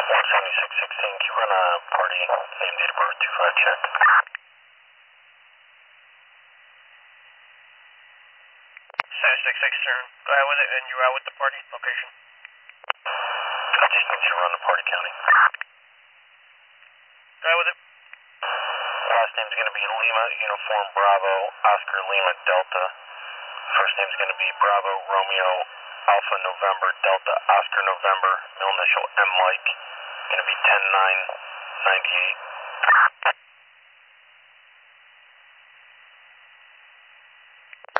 17616, can you run a party name, date of birth, 25 check? 7616, turn. Go ahead with it, and you're out with the party location. I just need you to run the party county. Go ahead with it. Last name's going to be Lima, Uniform, Bravo, Oscar, Lima, Delta. First name's going to be Bravo, Romeo, Alpha, November, Delta, Oscar, November. Middle initial M, Mike. Going to be 10998.